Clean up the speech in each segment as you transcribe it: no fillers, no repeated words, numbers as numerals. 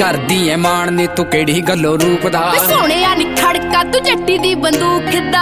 करदी ऐ मान नी तू केड़ी गल्लों रूप दा सोहणिया नी खड़का तू जट्टी दी बंदूक दा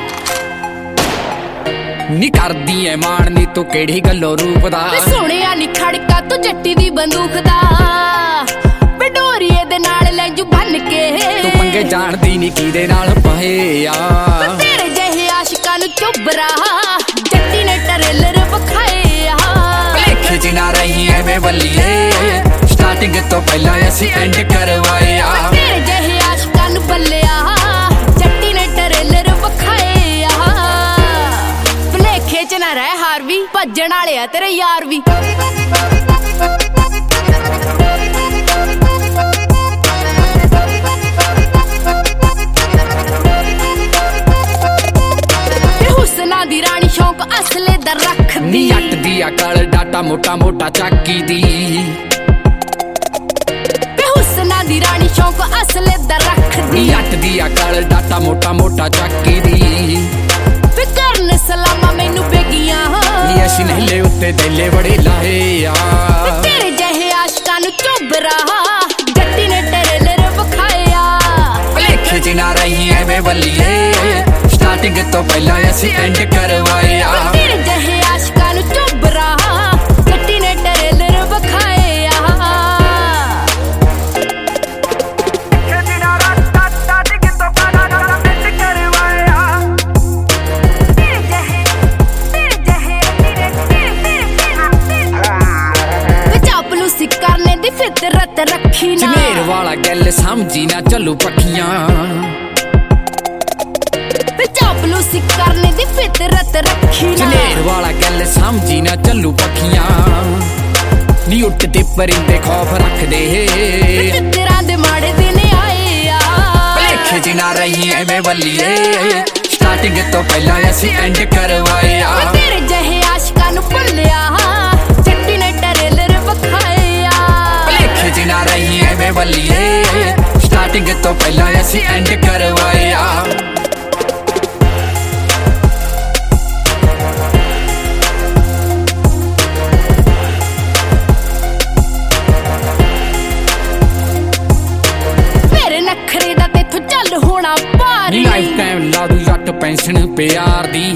नी करदी ऐ मान नी तू केड़ी गल्लों रूप दा सोहणिया नी खड़का तू जट्टी दी बंदूक दा डोरीए दे नाल लैंजू बन के तू पंगे जानदी नी किदे नाल पए आ तेरे जहे आशिकां नू चुबरा जट्टी ने ट्रेलर विखाए भलेखे च ना रही एवें बल्लिए स्टार्टिंग तो पहला असीं एंड करवाए आ तेरे जहे आशिकां नू बल्लिया जट्टी ने ट्रेलर विखाए भलेखे च ना रह हार वी भज्जण वाले आ तेरे यार वी दी रानी शौक असले दा रख दी जट दी अकल डाटा मोटा मोटा चाकी दी हुस्ना दी रानी शौक असले दा रख दी जट दी अकल डाटा मोटा मोटा चाकी दी करन सलामा मैनू बेगियां नी असी नहले उत्ते देले बड़े लाए आ तेरे जहे आशिकां नू चुबरा जट्टी ने ट्रेलर विखाया भलेखे च ना रही एवें बल्लिए स्टार्टिंग तो पहला असीं एंड करवाए आ तेरे जहे आशिकां नू चुबरा जट्टी ने ट्रेलर विखाए चापलूसी करने दी फितरत रखी ना जनेर वाला गल समझी ना चलू पखियां चापलूसी करने दी फितरत रखी ना जनेर वाला गल समझी ना चलू पखियां नी उठते परिंदे खौफ रख दे तेरा दे माड़े दिन आए भलेखे च ना रही एवें बल्लिए स्टार्टिंग तो पहला असीं एंड करवाए आ तेरे जहे आशिकां नू भुल्लिया जट्टी ने ट्रेलर विखाए भलेखे च ना रही एवें बल्लिए स्टार्टिंग तो पहला असीं एंड करवाए आ लाइफ टाइम ला दू जट पेंशन प्यार दी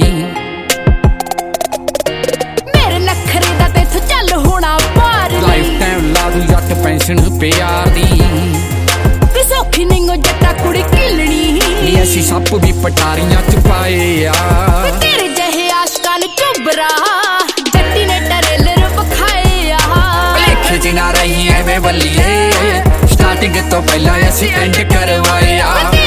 मेरे नखरे दा तेथों चल होना पार लाइफ टाइम ला दू जट पेंशन प्यार दी सौखी नहीं जट्टा कुड़ी किलनी नी असीं सप भी पटारियां च पाए आ तेरे जहे आशिकां नू चुबरा जट्टी ने ट्रेलर विखाए भलेखे च ना रही एवें बल्लिए स्टार्टिंग तो पहला असीं एंड करवाए आ